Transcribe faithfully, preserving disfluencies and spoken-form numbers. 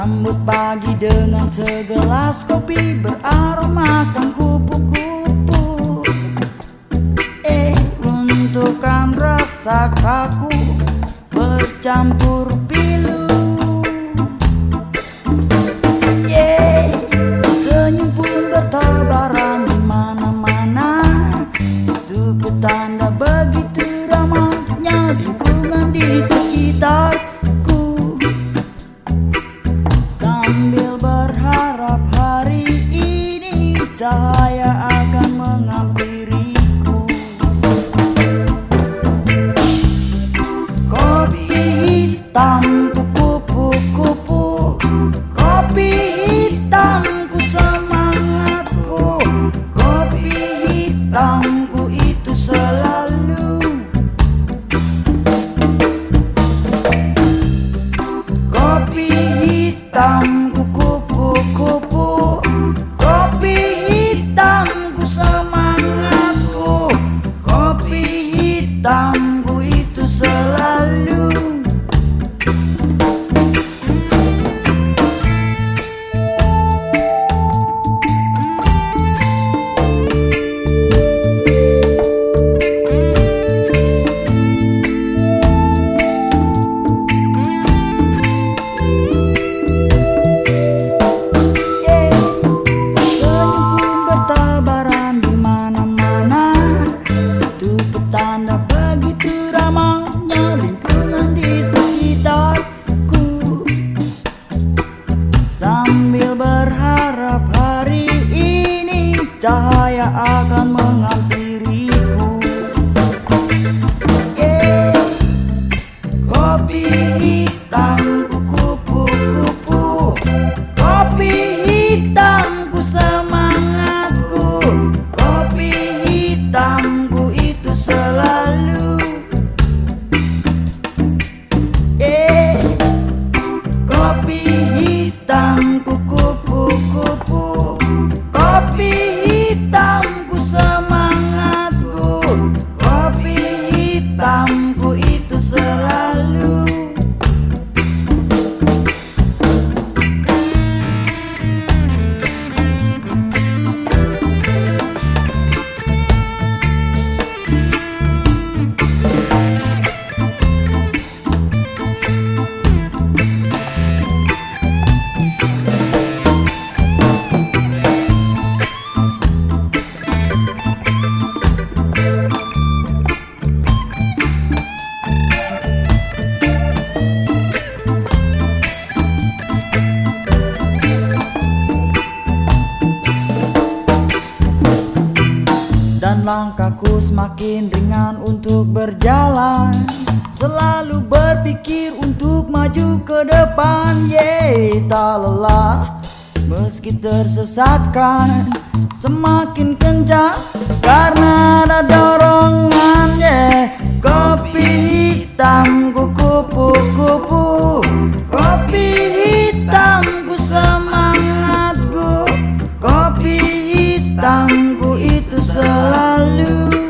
Sambut pagi dengan segelas kopi beraromakan kupu-kupu. Eh, untukkan rasa kaku bercampur pilu. Yeah, senyum pun bertebaran di mana-mana. Itu petanda begitu ramainya lingkungan di sekitarku. Sambil berharap hari ini cahaya akan menghampiriku. Kopi hitam kupu-kupu, kopi hitamku semangatku, kopi hitamku itu selalu. Kopi hitamku kupu-kupu, kopi hitamku semangatku, kopi hitamku itu selalu. Sambil berharap hari ini cahaya akan menghampiriku. Yeah. Kopi hitamku kupu-kupu, kopi hitamku semangatku, kopi hitamku itu selalu. Yeah. Kopi hitamku kupu-kupu, kopi hitamku semangatku, kopi hitamku itu selalu. Dan langkahku semakin ringan untuk berjalan, selalu berpikir untuk maju ke depan. Yeah, tak lelah meski tersesatkan, semakin kencang karena ada dorongan. Yeah, kopi hitamku kupu-kupu, kopi hitamku semangatku, kopi hitamku itu selalu.